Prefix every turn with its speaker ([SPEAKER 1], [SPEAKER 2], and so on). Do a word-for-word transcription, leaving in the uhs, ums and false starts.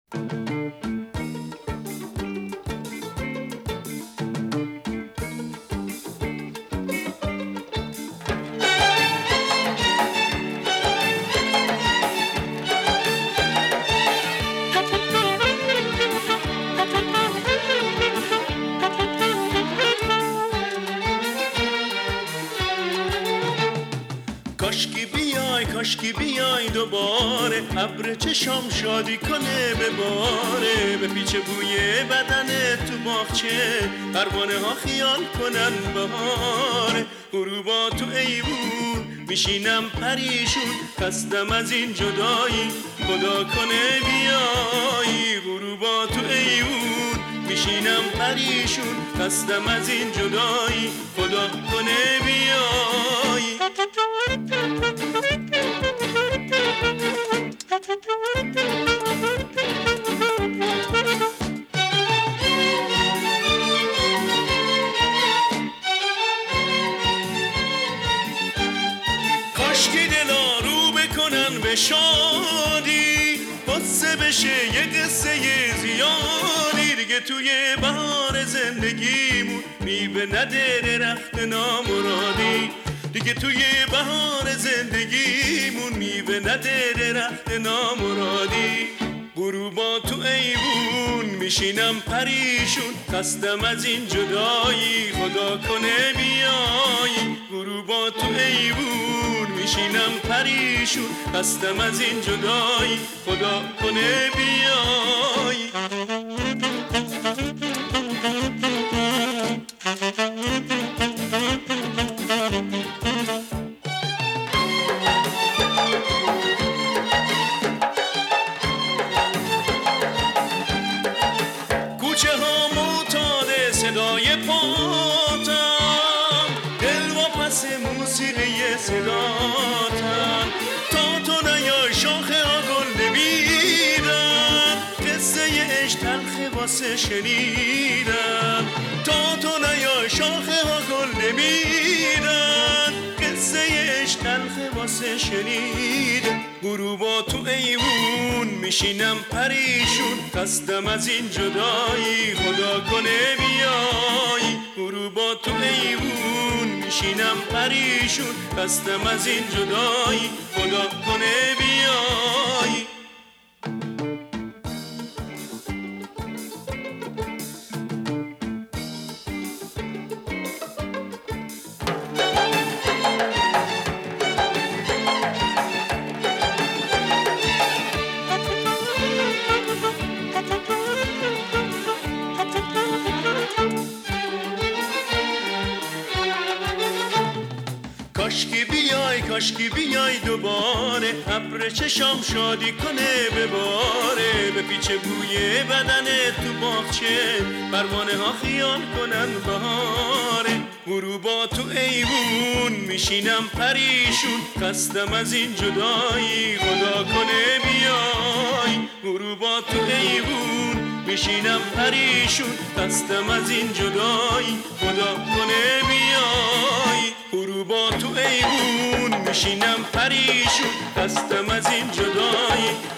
[SPEAKER 1] کاشکی بیای کاشکی بیای دوباره، ابر چشام شادی کنه بباره، به پیچ بوی بدن تو باغچه پروانه ها خیال کنن بهاره. غروبا تو ایوون میشینم پریشون، خستم از این جدایی خدا کنه بیایی. غروبا تو ایوون میشینم پریشون، خستم از این جدایی خدا کنه بیایی. کاشکی دلا رو بکنن به شادی، قصه بشه یه قصه زیادی. دیگه توی بهار زندگیمون میوه نده درخت نامرادی، دیگه توی بهار زندگیمون میوه نده درخت نامرادی. غروبا تو ایوون میشینم پریشون، خستم از این جدایی خدا کنه بیایی. غروبا تو ایوون میشینم پریشون، خستم از این جدایی خدا کنه بیایی. کوچه ها معتاد صدای پاتم، دل و پس موسیقی صداتم. تا تو نیای شاخه ها گل نمیدن، قصه عشق تلخ واسه شنیدن. تا تو نیای شاخه ها گل نمیدن، قصه عشق تلخ واسه شنیدن. غروبا تو ایوون میشینم پریشون، خستم از این جدایی خدا کنه بیایی. غروبا تو ایوون میشینم پریشون، خستم از این جدایی خدا کنه بیایی. کاشکی بیای کاشکی بیای دوباره، ابر چشام شادی کنه بباره، به پیچ بوی بدن تو باغچه پروانه ها خیال کنن بهاره. غروبا تو ایوون میشینم پریشون، خستم از این جدایی خدا کنه بیای. غروبا تو ایوون میشینم پریشون، خستم از این جدایی خدا کنه بیای. غروبا تو ایوون میشینم پریشون، خستم از این جدایی